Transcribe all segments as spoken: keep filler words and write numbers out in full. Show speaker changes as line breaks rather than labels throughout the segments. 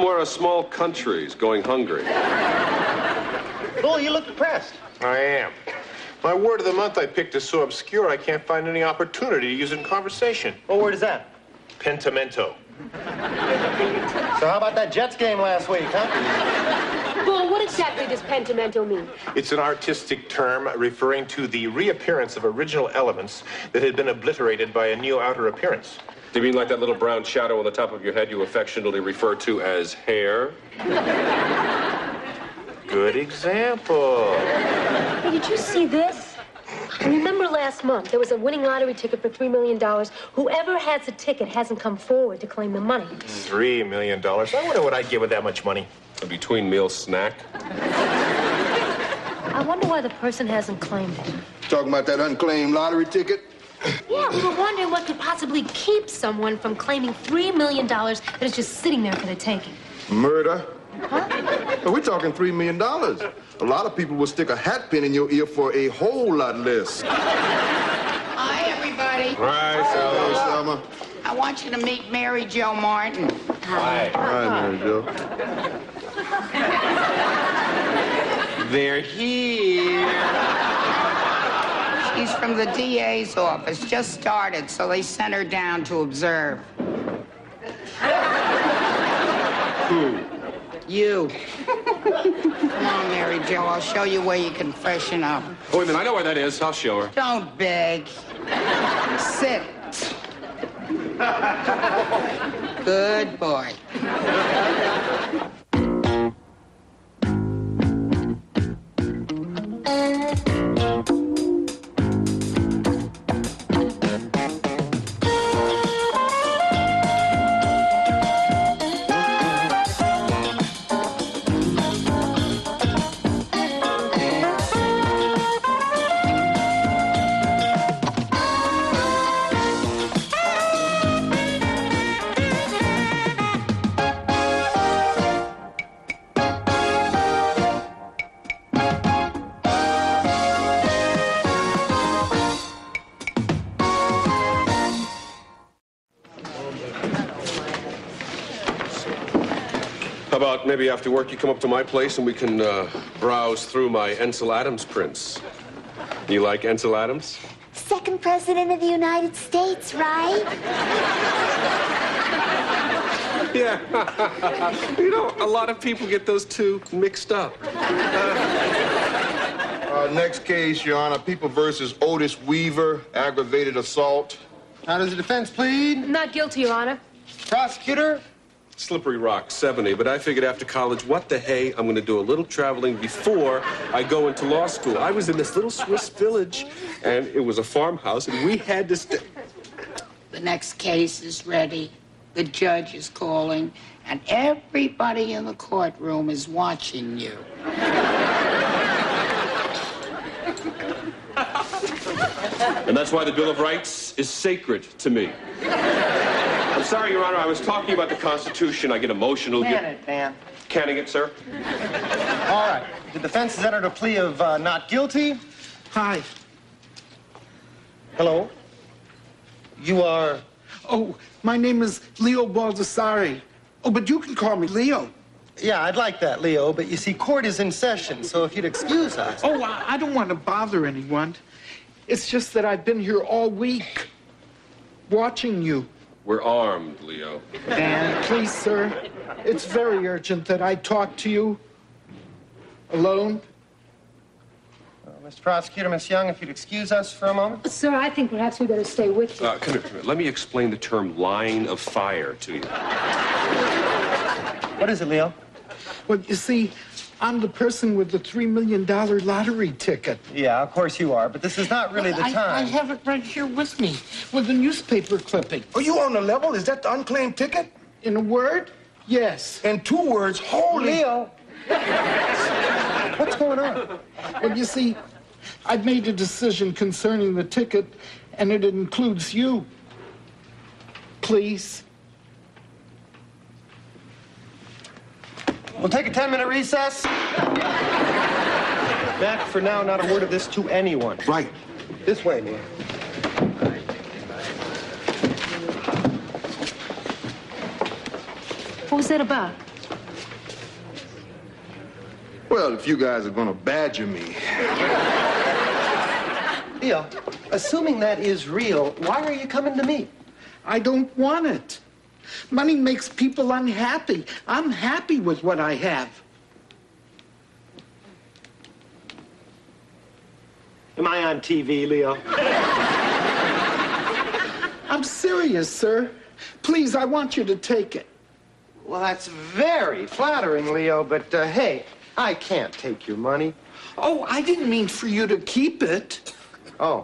Somewhere a small country is going hungry.
Bull, you look depressed.
I am. My word of the month I picked is so obscure I can't find any opportunity to use it in conversation.
What word is that?
Pentimento.
So how about that Jets game last week, huh?
Bull, what exactly does pentimento mean?
It's an artistic term referring to the reappearance of original elements that had been obliterated by a new outer appearance.
Do you mean like that little brown shadow on the top of your head you affectionately refer to as hair?
Good example.
Hey, did you see this? Remember last month, there was a winning lottery ticket for three million dollars. Whoever has the ticket hasn't come forward to claim the money.
Three million dollars? I wonder what I'd give with that much money.
A between meal snack?
I wonder why the person hasn't claimed it.
Talking about that unclaimed lottery ticket?
Yeah, we were wondering what could possibly keep someone from claiming three million dollars that is just sitting there for the taking.
Murder?
Huh?
We're talking three million dollars. A lot of people will stick a hat pin in your ear for a whole lot less.
Hi, everybody.
Right,
Hello,
Selma.
Selma.
I want you to meet Mary Jo Martin.
Hi.
Hi, Mary Jo.
They're here.
She's from the D A's office. Just started, so they sent her down to observe.
Who?
You. Come on, Mary Jo. I'll show you where you can freshen up.
Oh, wait a minute. I know where that is. I'll show her.
Don't beg. Sit. Good boy.
How about maybe after work you come up to my place and we can uh, browse through my Ansel Adams prints? You like Ansel Adams?
Second president of the United States, right?
Yeah. You know, a lot of people get those two mixed up.
Uh, next case, Your Honor, People versus Otis Weaver, aggravated assault.
How does the defense plead?
Not guilty, Your Honor.
Prosecutor?
Slippery Rock, seventy, but I figured after college, what the hey, I'm going to do a little traveling before I go into law school. I was in this little Swiss village, and it was a farmhouse, and we had to stay.
The next case is ready. The judge is calling, and everybody in the courtroom is watching you.
And that's why the Bill of Rights is sacred to me. I'm sorry, Your Honor, I was talking about the Constitution. I get emotional.
Can it, man.
Canning it, sir?
All right. The defense has entered a plea of uh, not guilty.
Hi.
Hello. You are...
Oh, my name is Leo Baldassari. Oh, but you can call me Leo.
Yeah, I'd like that, Leo, but you see, court is in session, so if you'd excuse us...
Oh, I, I don't want to bother anyone. It's just that I've been here all week, watching you.
We're armed, Leo.
And please, sir, it's very urgent that I talk to you alone.
Uh, Mister Prosecutor, Miss Young, if you'd excuse us for a moment.
Sir, I think perhaps we better stay with you.
Uh, come here, come here. Let me explain the term line of fire to you.
What is it, Leo?
Well, you see, I'm the person with the three million dollar lottery ticket.
Yeah, of course you are, but this is not really the
I,
time.
I have it right here with me, with the newspaper clipping.
Are you on the level? Is that the unclaimed ticket?
In a word, yes.
In two words, holy...
Leo! What's going on?
Well, you see, I've made a decision concerning the ticket, and it includes you. Please.
We'll take a ten-minute recess. Back for now, not a word of this to anyone.
Right.
This way, man.
What was that about?
Well, if you guys are gonna badger me.
Leo, assuming that is real, why are you coming to me?
I don't want it. Money makes people unhappy. I'm happy with what I have.
Am I on T V, Leo?
I'm serious, sir. Please, I want you to take it.
Well, that's very flattering, Leo, but uh, hey, I can't take your money.
Oh, I didn't mean for you to keep it.
Oh,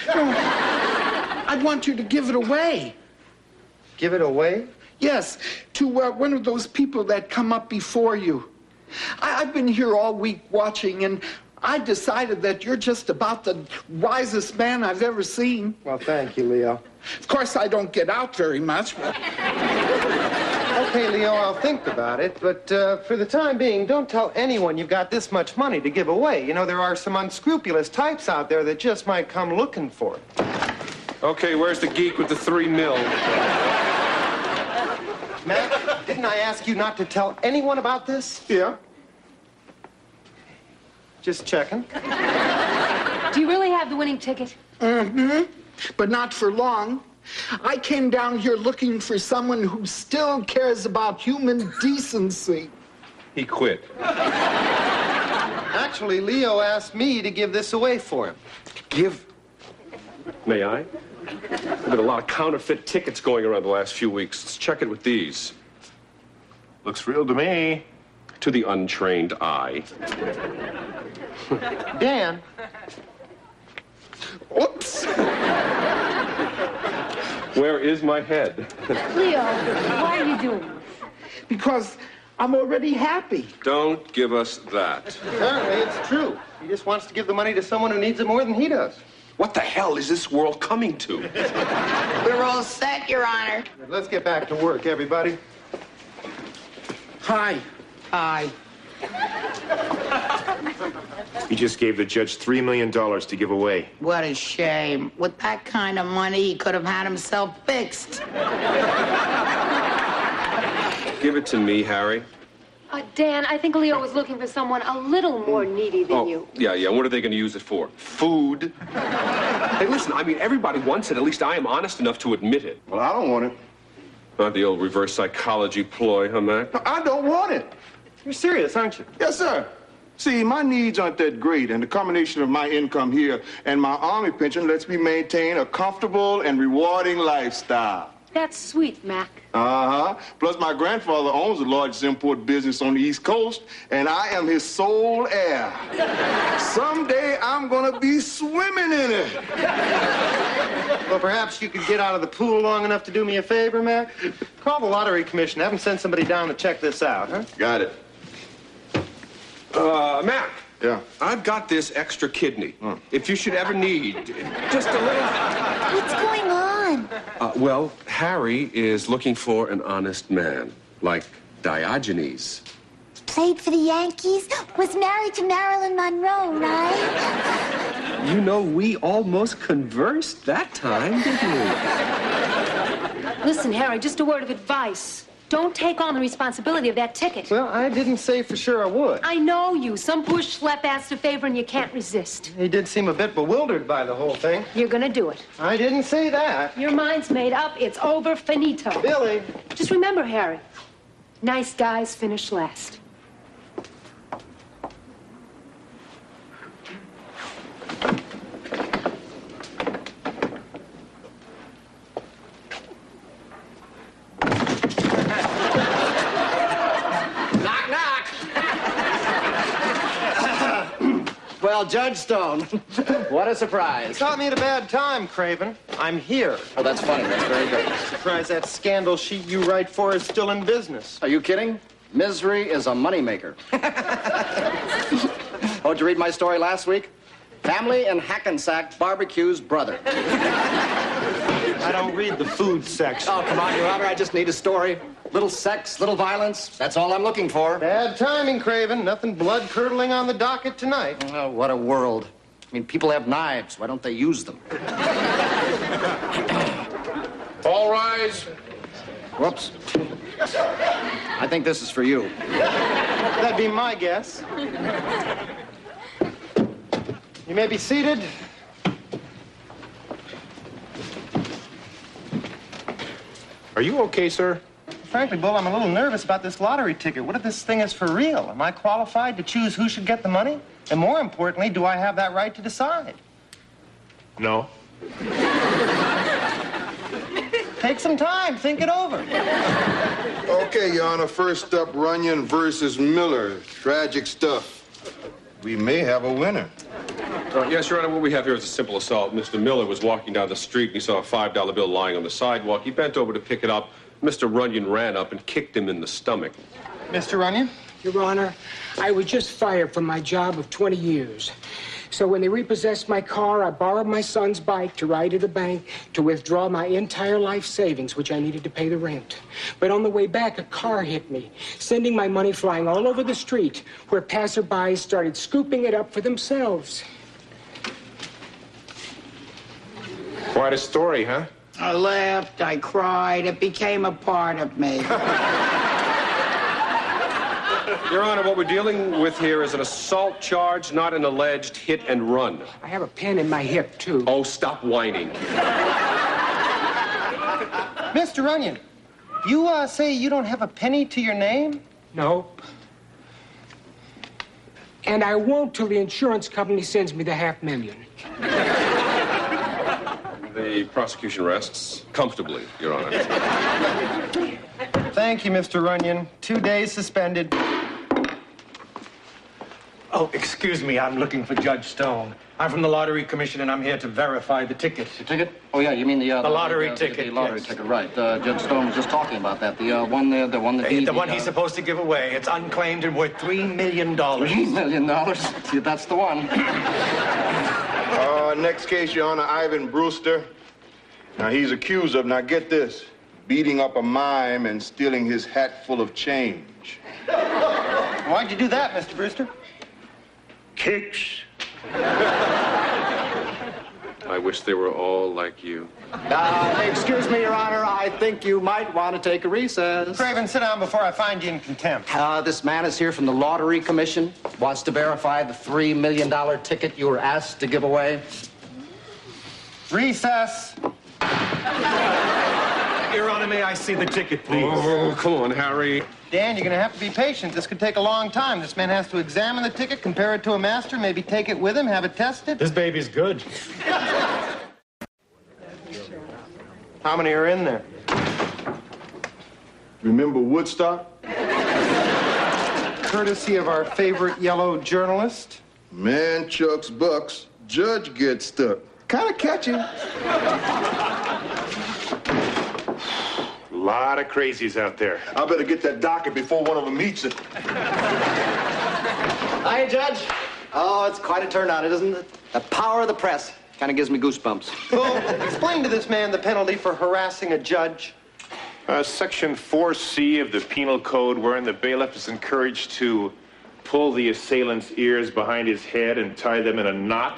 I want you to give it away.
give it away?
Yes, to uh, one of those people that come up before you. I- I've been here all week watching, and I decided that you're just about the wisest man I've ever seen.
Well, thank you, Leo.
Of course, I don't get out very much, but
Okay, Leo, I'll think about it, but uh, for the time being, don't tell anyone you've got this much money to give away. You know, there are some unscrupulous types out there that just might come looking for it.
Okay, where's the geek with the three mil?
Matt, didn't I ask you not to tell anyone about this?
Yeah.
Just checking.
Do you really have the winning ticket?
mm-hmm. But not for long. I came down here looking for someone who still cares about human decency.
He quit.
Actually, Leo asked me to give this away for him.
Give. May I? There's been a lot of counterfeit tickets going around the last few weeks. Let's check it with these.
Looks real to me.
To the untrained eye.
Dan,
Oops.
Where is my head?
Leo, why are you doing this?
Because I'm already happy.
Don't give us that.
apparently it's true. He just wants to give the money to someone who needs it more than he does.
What the hell is this world coming to?
We're all set, Your Honor.
Let's get back to work, everybody.
Hi.
Aye.
He just gave the judge three million dollars to give away.
What a shame. With that kind of money, he could have had himself fixed.
Give it to me, Harry.
Uh, Dan, I think Leo was looking for someone a little more needy than
Oh,
you.
yeah, yeah. What are they going to use it for? Food. Hey, listen, I mean, everybody wants it. At least I am honest enough to admit it.
Well, I don't want it.
Not the old reverse psychology ploy, huh, Mac?
No, I don't want it.
You're serious, aren't you?
Yes, sir. See, my needs aren't that great, and the combination of my income here and my Army pension lets me maintain a comfortable and rewarding lifestyle.
That's sweet, Mac.
Uh-huh. Plus, my grandfather owns the largest import business on the East Coast, and I am his sole heir. Someday, I'm gonna be swimming in it.
Well, perhaps you could get out of the pool long enough to do me a favor, Mac? Call the lottery commission. Have them send somebody down to check this out, huh?
Got it.
Uh, Mac.
Yeah.
I've got this extra kidney. If you should ever need just a little...
What's going on?
Uh, well, Harry is looking for an honest man, like Diogenes.
Played for the Yankees? Was married to Marilyn Monroe, right?
You know, we almost conversed that time, didn't we?
Listen, Harry, just a word of advice. Don't take on the responsibility of that ticket.
Well, I didn't say for sure I would.
I know you. Some poor schlep asked a favor and you can't resist.
He did seem a bit bewildered by the whole thing.
You're gonna do it.
I didn't say that.
Your mind's made up. It's over, finito.
Billy.
Just remember, Harry, nice guys finish last.
Knock, knock. Well, Judge Stone, what a surprise.
Caught me at a bad time, Craven. I'm here.
Oh, that's funny. That's very good.
Surprised that scandal sheet you write for is still in business.
Are you kidding? Misery is a moneymaker. Oh, did you read my story last week? Family in Hackensack barbecues brother.
I don't read the food section.
Oh, come on, Your Honor. I just need a story. Little sex, little violence. That's all I'm looking for.
Bad timing, Craven. Nothing blood-curdling on the docket tonight.
Oh, what a world. I mean, people have knives. Why don't they use them?
All rise.
Whoops. I think this is for you.
That'd be my guess. You may be seated.
Are you okay, sir?
Frankly, Bull, I'm a little nervous about this lottery ticket. What if this thing is for real? Am I qualified to choose who should get the money? And more importantly, do I have that right to decide?
No.
Take some time. Think it over.
Okay, Your Honor, first up, Runyon versus Miller. Tragic stuff. We may have a winner.
Uh, yes, Your Honor, what we have here is a simple assault. Mister Miller was walking down the street and he saw a five dollar bill lying on the sidewalk. He bent over to pick it up. Mister Runyon ran up and kicked him in the stomach.
Mister Runyon?
Your Honor, I was just fired from my job of twenty years. So when they repossessed my car, I borrowed my son's bike to ride to the bank to withdraw my entire life savings, which I needed to pay the rent. But on the way back, a car hit me, sending my money flying all over the street, where passerbys started scooping it up for themselves.
Quite a story, huh?
I laughed, I cried, it became a part of me.
Your Honor, what we're dealing with here is an assault charge, not an alleged hit and run.
I have a pin in my hip, too.
Oh, stop whining.
Mister Runyon, you uh, say you don't have a penny to your name?
Nope. And I won't till the insurance company sends me the half million.
The prosecution rests comfortably, Your Honor.
Thank you, Mister Runyon. Two days suspended.
Oh, excuse me, I'm looking for Judge Stone. I'm from the Lottery Commission, and I'm here to verify the ticket.
The ticket? Oh, yeah, you mean the... Uh,
The lottery
the,
ticket,
The lottery
yes.
ticket, right. Uh, Judge Stone was just talking about that. The uh, one there, the one that
The,
he...
the one
uh,
he's supposed to give away. It's unclaimed and worth three million dollars.
Three million dollars? See, that's the one.
Uh, next case, Your Honor, Ivan Brewster. Now, he's accused of, now get this, beating up a mime and stealing his hat full of change.
Why'd you do that, Mister Brewster?
Kicks.
I wish they were all like you.
Uh, excuse me, Your Honor. I think you might want to take a recess.
Craven, sit down before I find you in contempt.
Uh, this man is here from the Lottery Commission. Wants to verify the three million dollar ticket you were asked to give away.
Recess.
Your Honor, may I see the ticket, please?
Oh, come on, Harry.
Dan, you're going to have to be patient. This could take a long time. This man has to examine the ticket, compare it to a master, maybe take it with him, have it tested.
This baby's good.
How many are in there?
Remember Woodstock?
Courtesy of our favorite yellow journalist.
Man chucks bucks, judge gets stuck. Kind of catchy.
A lot of crazies out there.
I better get that docket before one of them eats it.
Hi, Judge. Oh, it's quite a turnout, isn't it? The power of the press kind of gives me goosebumps.
Well, explain to this man the penalty for harassing a judge.
Uh, Section four C of the Penal Code, wherein the bailiff is encouraged to pull the assailant's ears behind his head and tie them in a knot.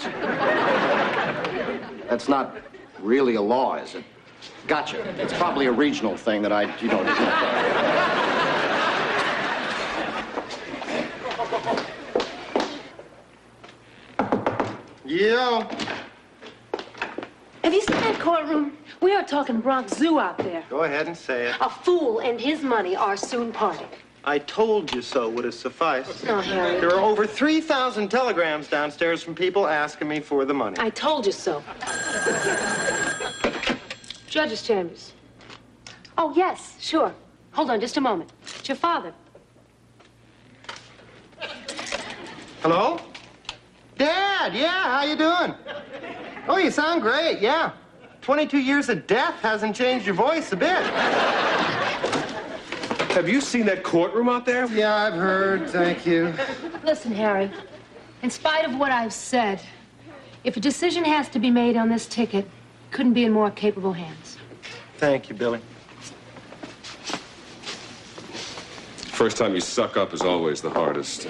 That's not really a law, is it? Gotcha. It's probably a regional thing that I, you know, didn't know.
Yeah.
Have you seen that courtroom? We are talking Bronx Zoo out there.
Go ahead and say it.
A fool and his money are soon parted.
I told you so would have sufficed.
No, Harry.
There are over three thousand telegrams downstairs from people asking me for the money.
I told you so. Judge's chambers. Oh, yes, sure. Hold on just a moment. It's your father.
Hello? Dad, yeah, how you doing? Oh, you sound great, yeah. twenty-two years of death hasn't changed your voice a bit.
Have you seen that courtroom out there?
Yeah, I've heard, thank you.
Listen, Harry, in spite of what I've said, if a decision has to be made on this ticket, it couldn't be in more capable hands.
Thank you, Billy.
First time you suck up is always the hardest.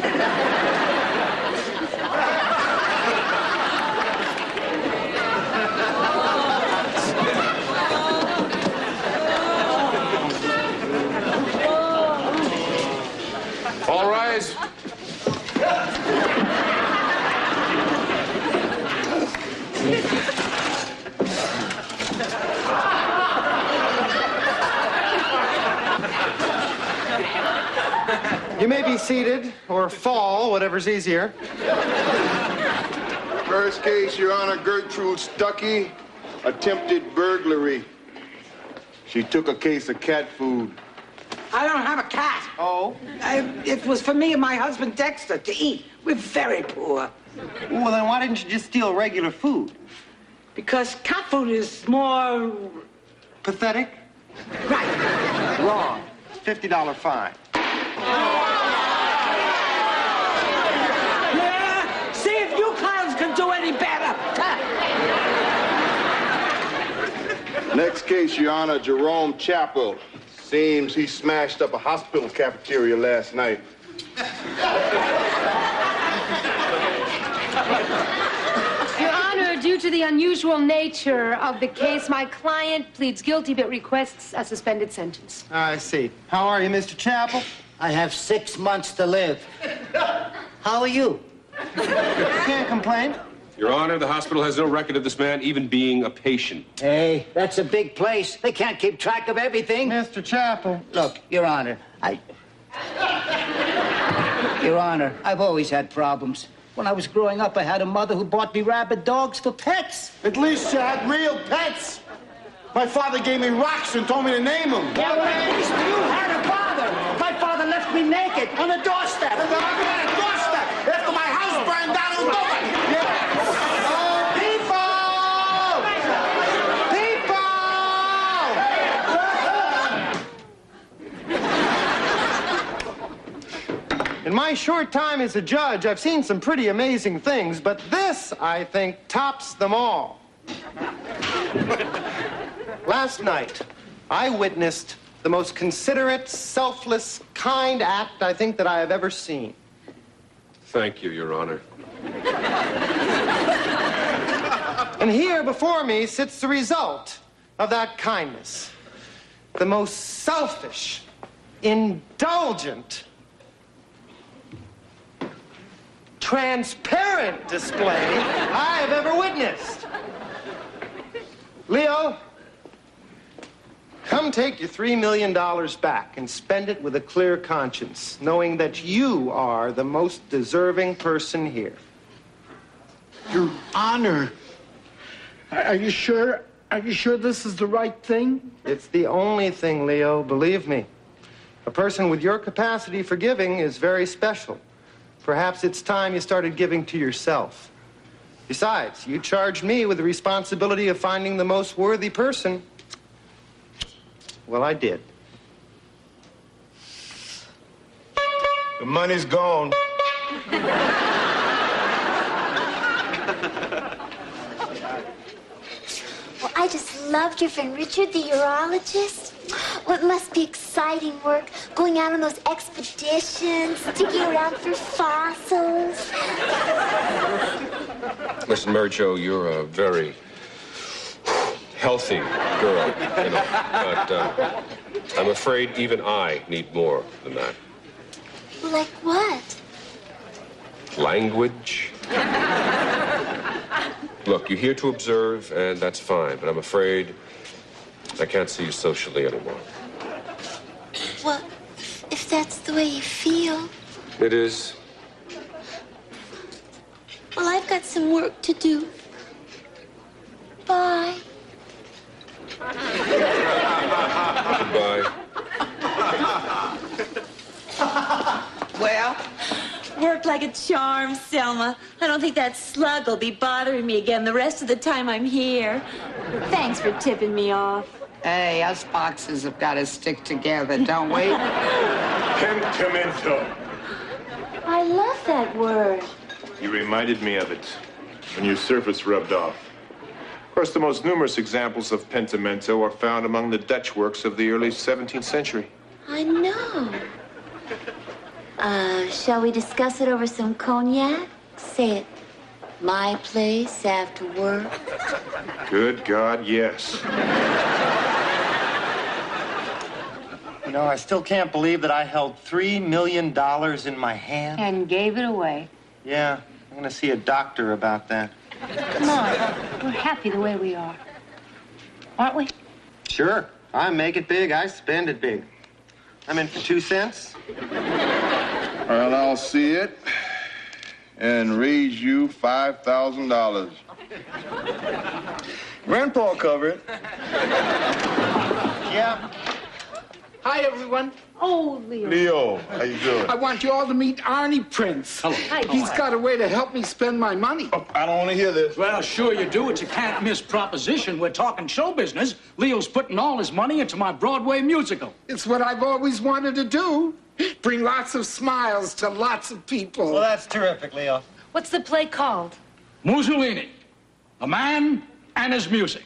You may be seated or fall, whatever's easier.
First case, Your Honor, Gertrude Stuckey, attempted burglary. She took a case of cat food.
I don't have a cat.
Oh?
I, it was for me and my husband Dexter to eat. We're very poor.
Well, then why didn't you just steal regular food?
Because cat food is more...
Pathetic?
Right.
Wrong. fifty dollar fine.
Yeah? See if you clowns can do any better.
Next case, Your Honor, Jerome Chappell. Seems he smashed up a hospital cafeteria last night.
Your Honor, due to the unusual nature of the case, my client pleads guilty but requests a suspended sentence.
I see. How are you, Mister Chappell?
I have six months to live. How are you?
Can't complain.
Your Honor, the hospital has no record of this man even being a patient.
Hey, that's a big place. They can't keep track of everything.
Mister Chappell.
Look, Your Honor, I... Your Honor, I've always had problems. When I was growing up, I had a mother who bought me rabid dogs for pets.
At least you had real pets. My father gave me rocks and told me to name them.
Yeah, well, at least you had a father. My father left me naked on the doorstep.
On the doorstep. After my house burned down, it was nobody.
In my short time as a judge, I've seen some pretty amazing things, but this, I think, tops them all. Last night, I witnessed the most considerate, selfless, kind act I think that I have ever seen.
Thank you, Your Honor.
And here before me sits the result of that kindness. The most selfish, indulgent, transparent display I have ever witnessed. Leo, come take your three million dollars back and spend it with a clear conscience, knowing that you are the most deserving person here.
Your Honor, are you sure? Are you sure this is the right thing?
It's the only thing, Leo, believe me. A person with your capacity for giving is very special. Perhaps it's time you started giving to yourself. Besides, you charged me with the responsibility of finding the most worthy person. Well, I did.
The money's gone.
Well, I just loved your friend Richard, the urologist. Well, it must be exciting work, going out on those expeditions, digging around for fossils.
Listen, Mary Jo, you're a very healthy girl, you know, but uh, I'm afraid even I need more than that.
Like what?
Language. Look, you're here to observe, and that's fine, but I'm afraid I can't see you socially anymore.
Well, if that's the way you feel.
It is.
Well, I've got some work to do. Bye.
Goodbye.
Well, worked like a charm, Selma. I don't think that slug will be bothering me again the rest of the time I'm here. Thanks for tipping me off.
Hey, us boxers have got to stick together, don't we?
Pentimento.
I love that word.
You reminded me of it when your surface rubbed off. Of course, the most numerous examples of pentimento are found among the Dutch works of the early seventeenth century.
I know. Uh, shall we discuss it over some cognac? Say it. My place after work.
Good God, yes.
You know, I still can't believe that I held three million dollars in my hand.
And gave it away.
Yeah, I'm going to see a doctor about that.
Come on. We're happy the way we are. Aren't we?
Sure. I make it big, I spend it big. I'm in for two cents.
Well, I'll see it and raise you five thousand dollars. Grandpa cover it.
Yeah. Hi, everyone.
Oh, Leo.
Leo, how you doing?
I want you all to meet Arnie Prince. Hello.
Hi.
He's got a way to help me spend my money.
Oh, I don't want to hear this.
Well, sure you do. It's a can't-miss proposition. We're talking show business. Leo's putting all his money into my Broadway musical.
It's what I've always wanted to do. Bring lots of smiles to lots of people.
Well, that's terrific, Leo.
What's the play called?
Mussolini, a man and his music.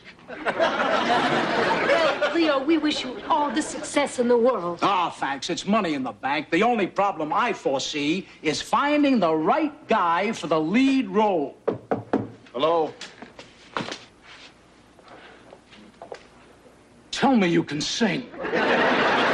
Well, Leo, we wish you all the success in the world.
Ah, thanks. It's money in the bank. The only problem I foresee is finding the right guy for the lead role.
Hello?
Tell me you can sing.